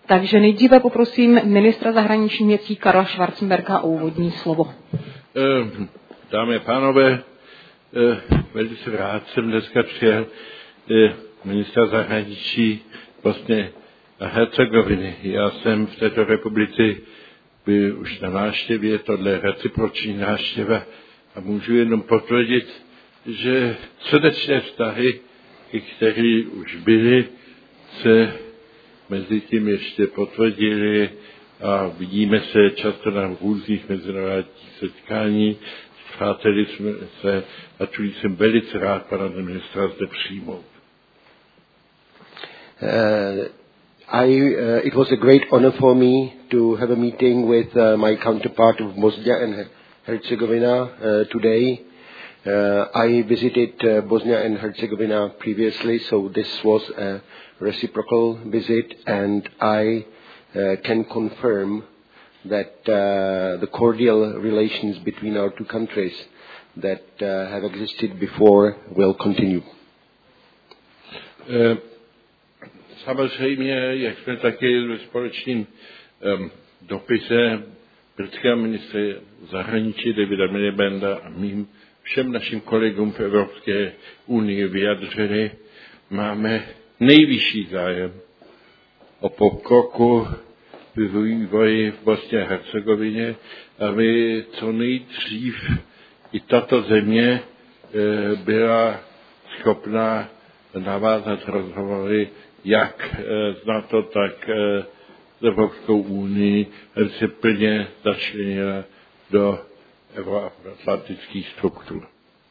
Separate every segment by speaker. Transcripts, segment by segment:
Speaker 1: Takže nejdříve poprosím ministra zahraničních věcí Karla Schwarzenberga o úvodní slovo.
Speaker 2: Dámy a pánové, velice rád jsem dneska přijel ministra zahraničí Bosny a Hercegoviny. Já jsem v této republice byl už na návštěvě, tohle je reciproční návštěva a můžu jenom potvrdit, že srdečné vztahy, které už byly, se mezi tím ještě potvrdili a vidíme se často na různých mezinárodních setkání, přáteli jsme se a čili jsem velice rád pana ministra zde přijmout.
Speaker 3: It was a great honor for me to have a meeting with my counterpart of Bosnia and Herzegovina today. I visited Bosnia and Herzegovina previously, so this was a reciprocal visit, and I can confirm that the cordial relations between our two countries that have existed before will continue.
Speaker 2: Samozřejmě, jak jsme taky ve společném dopise britského ministra zahraničí Davida Milibanda a mým všem našim kolegům v Evropské unii vyjadřili, máme nejvyšší zájem o pokroku vývoji v Bosně a Hercegovině, aby co nejdřív i tato země byla schopná navázat rozhovory jak s NATO, tak s Evropskou unii, aby se plně začlenila do euroatlantických struktur.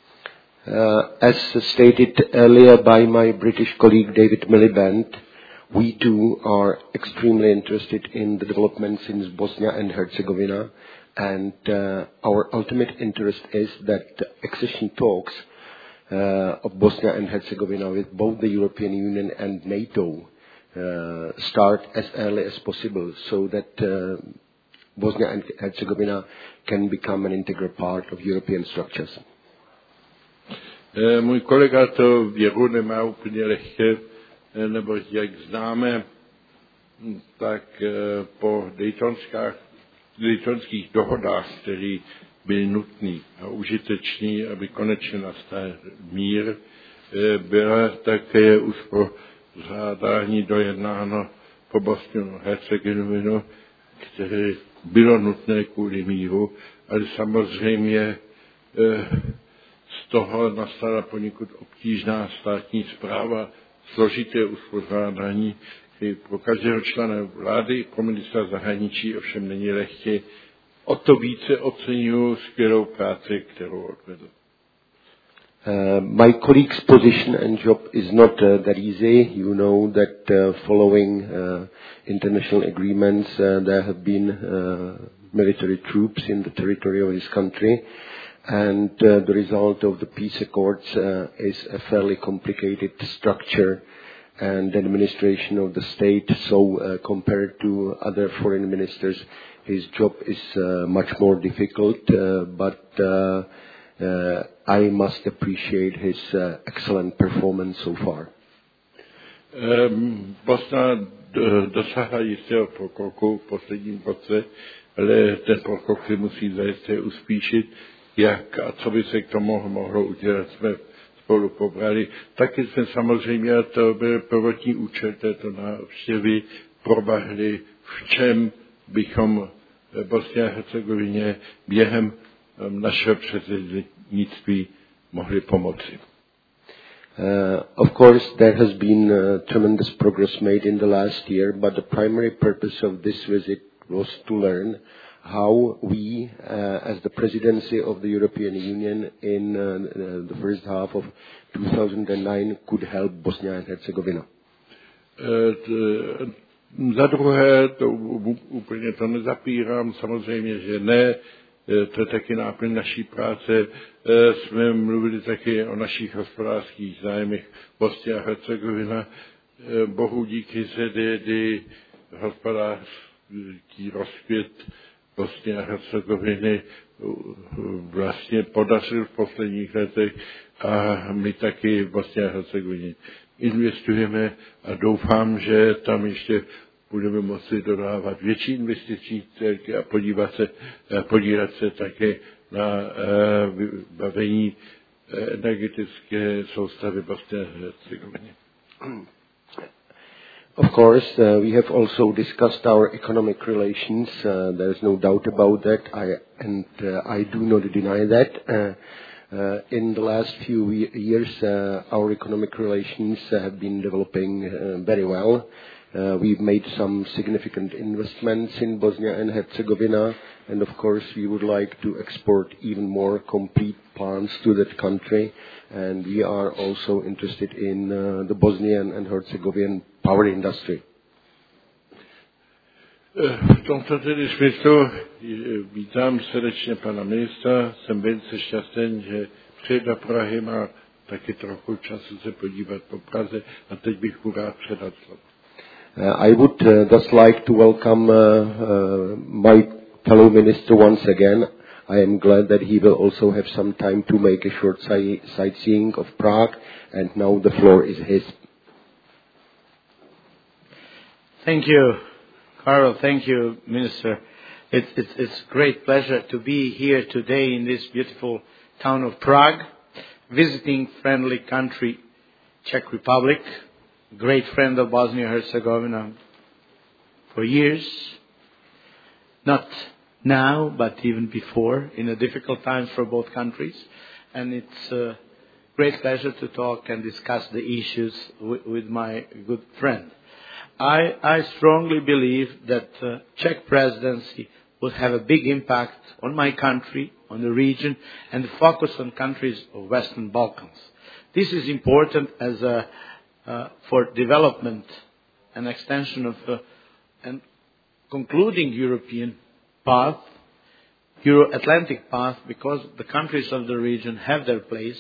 Speaker 3: As stated earlier by my British colleague David Miliband, we too are extremely interested in the developments in Bosnia and Herzegovina, and our ultimate interest is that the accession talks of Bosnia and Herzegovina with both the European Union and NATO start as early as possible, so that Bosnia and Herzegovina can become an integral part of European structures.
Speaker 2: Můj kolega to věru nemá úplně lehké, nebo jak známe, tak po daytonských dohodách, které byly nutné a užitečné, aby konečně nastal mír, byla také už po zádání dojednáno po Bosnu a Hercegovinu, které bylo nutné kvůli míru, ale samozřejmě z toho nastala poněkud obtížná státní správa, složité uspořádání, který pro každého člena vlády, pro ministra zahraničí ovšem není lehké. O to více oceňuji skvělou práci, kterou odvedl.
Speaker 3: My colleague's position and job is not that easy. You know that following international agreements, there have been military troops in the territory of his country, and the result of the peace accords is a fairly complicated structure and administration of the state. So compared to other foreign ministers, his job is much more difficult, but I must appreciate his excellent performance so far.
Speaker 2: Bosna dosáhla jistého pokroku v posledním roce, ale ten pokrok se musí zajisté uspíšit. Jak a co by se k tomu mohlo udělat, jsme spolu pobrali. Taky jsme samozřejmě, to byl prvotní účel této návštěvy, probahli, v čem bychom Bosně a Hercegovině během našeho předsednictví mohli pomoci.
Speaker 3: Of course, there has been tremendous progress made in the last year, but the primary purpose of this visit was to learn how we, as the presidency of the European Union in the first half of 2009, could help Bosnia and Herzegovina.
Speaker 2: Za druhé, to úplně to nezapírám, samozřejmě, že ne, to je taky náplň naší práce. Jsme mluvili taky o našich hospodářských zájmech Bosny a Hercegovina. Bohu díky se hospodářský rozkvět Bosny a Hercegoviny vlastně podařil v posledních letech a my taky v Bosně a Hercegovině investujeme a doufám, že tam ještě budeme moci dodávat větší investiční celky a podílet se také na vybavení energetické soustavy Bosny a Hercegoviny.
Speaker 3: Of course, we have also discussed our economic relations. There is no doubt about that. I do not deny that. In the last few years, our economic relations have been developing very well. We've made some significant investments in Bosnia and Herzegovina, and of course, we would like to export even more complete plants to that country. And we are also interested in the Bosnian and Herzegovian power industry.
Speaker 2: V tomto tedy smyslu vítám srdečně pana ministra. Jsem velice šťastný, že přijde do Prahy, má taky trochu času se podívat po Praze a teď bych mu rád předal slovo.
Speaker 3: I would just like to welcome my fellow minister once again. I am glad that he will also have some time to make a short sightseeing of Prague, and now the floor is his.
Speaker 4: Thank you, Karel. Thank you, Minister. It's great pleasure to be here today in this beautiful town of Prague, visiting friendly country, Czech Republic, great friend of Bosnia-Herzegovina for years, not now, but even before, in a difficult times for both countries. And it's a great pleasure to talk and discuss the issues with my good friend. I strongly believe that the Czech presidency will have a big impact on my country, on the region, and the focus on countries of Western Balkans. This is important as for development and extension of and concluding European path, Euro-Atlantic path, because the countries of the region have their place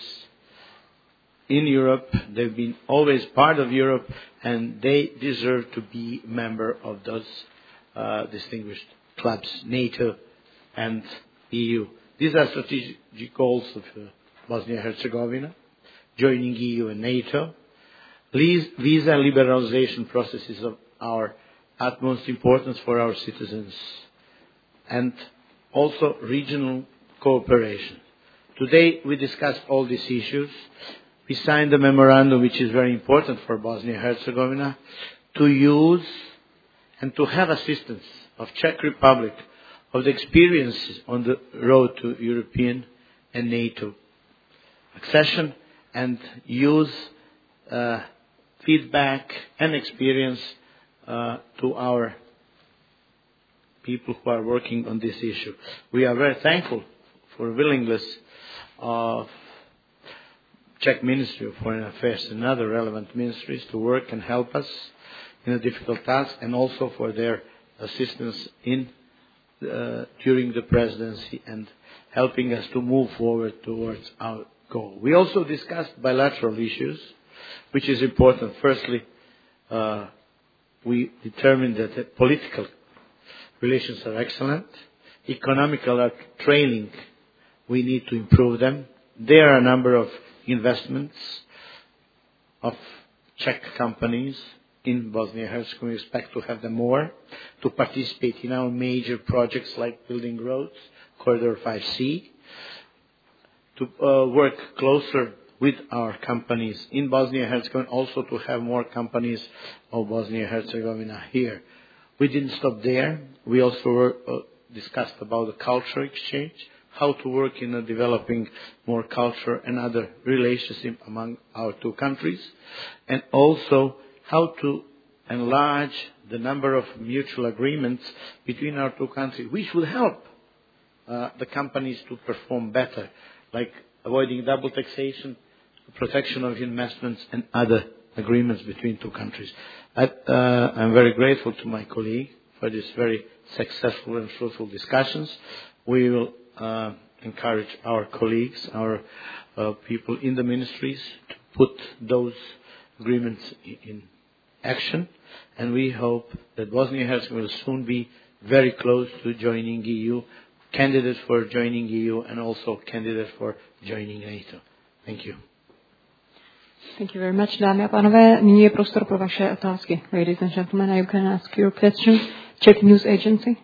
Speaker 4: in Europe. They've been always part of Europe, and they deserve to be a member of those distinguished clubs, NATO and EU. These are strategic goals of Bosnia-Herzegovina, joining EU and NATO. Visa liberalization processes of our utmost importance for our citizens, and also regional cooperation. Today we discussed all these issues. We signed a memorandum which is very important for Bosnia-Herzegovina to use and to have assistance of Czech Republic of the experiences on the road to European and NATO accession, and use feedback and experience to our people who are working on this issue. We are very thankful for willingness of Czech Ministry of Foreign Affairs and other relevant ministries to work and help us in a difficult task, and also for their assistance in during the presidency and helping us to move forward towards our goal. We also discussed bilateral issues, which is important. Firstly, we determined that the political relations are excellent. Economical are trailing. We need to improve them. There are a number of investments of Czech companies in Bosnia-Herzegovina. We expect to have them more, to participate in our major projects like building roads, Corridor 5C, to work closer with our companies in Bosnia-Herzegovina, also to have more companies of Bosnia-Herzegovina here. We didn't stop there. We also discussed about the culture exchange, how to work in developing more culture and other relationship among our two countries, and also how to enlarge the number of mutual agreements between our two countries, which will help the companies to perform better, like avoiding double taxation, protection of investments, and other agreements between two countries. I'm very grateful to my colleague for this very successful and fruitful discussions. We will encourage our colleagues, our people in the ministries, to put those agreements in action, and we hope that Bosnia-Herzegovina will soon be very close to joining EU, candidate for joining EU, and also candidate for joining NATO. Thank you.
Speaker 1: Thank you very much, dámy a pánové. Nyní je prostor pro vaše otázky. Ladies and gentlemen, you can ask your questions. Czech News Agency.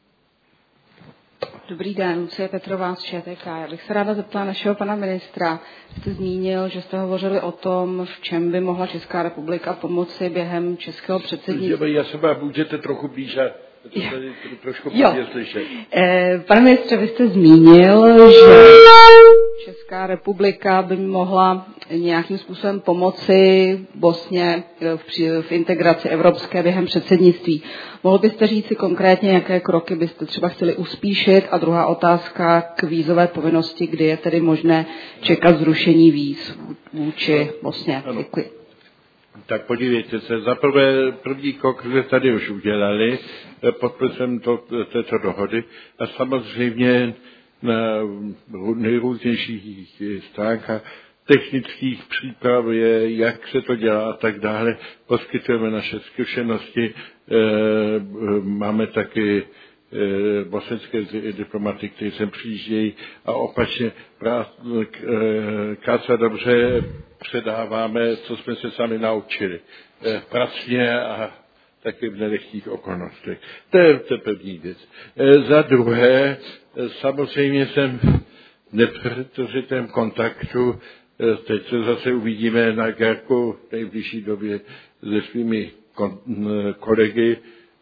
Speaker 5: Dobrý den, Lucie Petrová z ČTK. Já bych se ráda zeptala našeho pana ministra. Jste zmínil, že jste hovořili o tom, v čem by mohla Česká republika pomoci během českého předsednictví.
Speaker 2: Já se vám můžete trochu blíže, to tady trošku blíže slyšet.
Speaker 5: Pane ministře, vy jste zmínil, že Česká republika by mohla nějakým způsobem pomoci Bosně v integraci evropské během předsednictví. Mohl byste říci konkrétně, jaké kroky byste třeba chtěli uspíšit? A druhá otázka k vízové povinnosti, kdy je tedy možné čekat zrušení víz vůči Bosně.
Speaker 2: Ano.
Speaker 5: Děkuji.
Speaker 2: Tak podívejte se, za první krok jsme tady už udělali podpisem této dohody a samozřejmě na nejrůznějších stránkách technických příprav je, jak se to dělá a tak dále. Poskytujeme naše zkušenosti, máme taky bosenské diplomaty, kteří sem přijíždějí a opačně krátce dobře předáváme, co jsme se sami naučili. Pracně a taky v nelehkých okolnostech. To je první věc. Za druhé, samozřejmě jsem v nepřetržitém kontaktu, teď se zase uvidíme na Gerku v nejbližší době se svými kolegy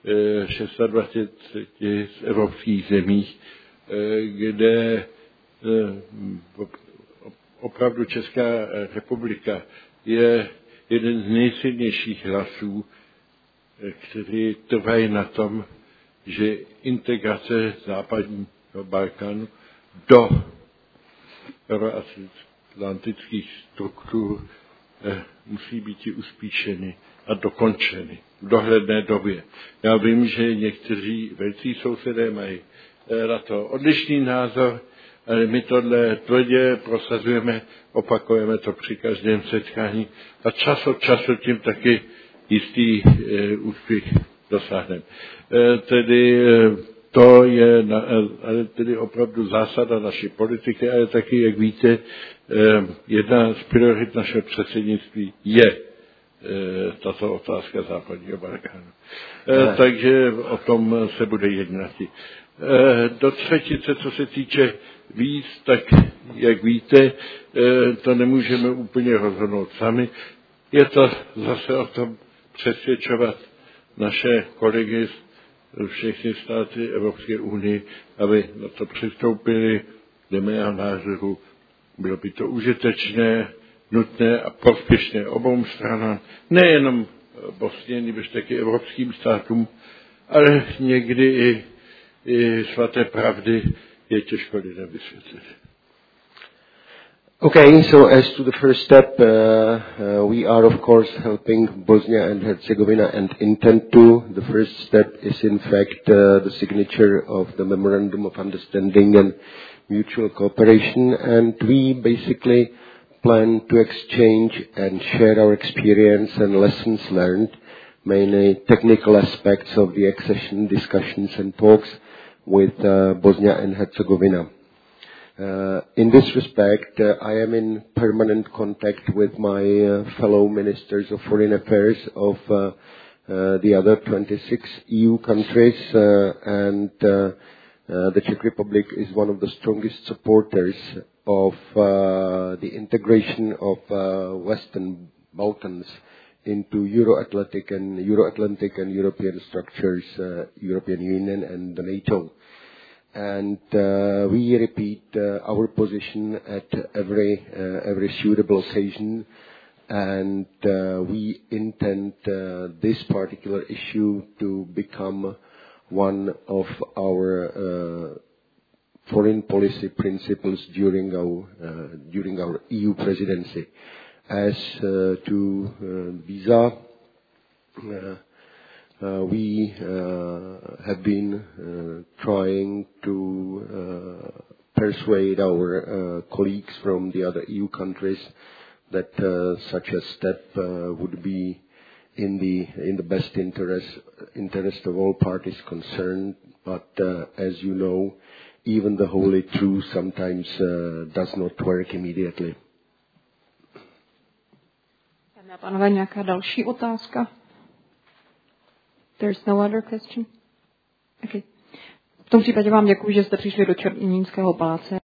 Speaker 2: 26 z evropských zemích, kde opravdu Česká republika je jeden z nejsilnějších hlasů, kteří trvají na tom, že integrace západního Balkánu do euroatlantických struktur musí být uspíšeny a dokončeny v dohledné době. Já vím, že někteří velcí sousedé mají na to odlišný názor, ale my tohle tvrdě prosazujeme, opakujeme to při každém setkání a čas od času tím taky jistý úspěch dosáhneme. Tedy to je ale tedy opravdu zásada naší politiky, ale taky, jak víte, jedna z priorit našeho předsednictví je tato otázka západního Balkánu. Takže o tom se bude jednat. Do třetice, co se týče víc, tak jak víte, to nemůžeme úplně rozhodnout sami. Je to zase o tom přesvědčovat naše kolegy všechny státy Evropské unie, aby na to přistoupili, dle mého názoru. Bylo by to užitečné, nutné a prospěšné obou stranám, nejenom Bosně, nebož taky evropským státům, ale někdy i svaté pravdy je těžko lidem vysvětlit.
Speaker 3: Okay, so as to the first step, we are of course helping Bosnia and Herzegovina and intend to. The first step is in fact the signature of the Memorandum of Understanding and Mutual Cooperation, and we basically plan to exchange and share our experience and lessons learned, mainly technical aspects of the accession discussions and talks with Bosnia and Herzegovina. In this respect, I am in permanent contact with my fellow ministers of foreign affairs of the other 26 EU countries, and the Czech Republic is one of the strongest supporters of the integration of Western Balkans into Euro-Atlantic and European structures, European Union and the NATO. And we repeat our position at every suitable occasion, and we intend this particular issue to become one of our foreign policy principles during our EU presidency. As to visa, we have been trying to persuade our colleagues from the other EU countries that such a step would be in the best interest of all parties concerned. But as you know, even the holy truth sometimes does not work immediately.
Speaker 1: Pánové, nějaká další otázka? There's no other question? Okay. V tom případě vám děkuji, že jste přišli do Černínského paláce.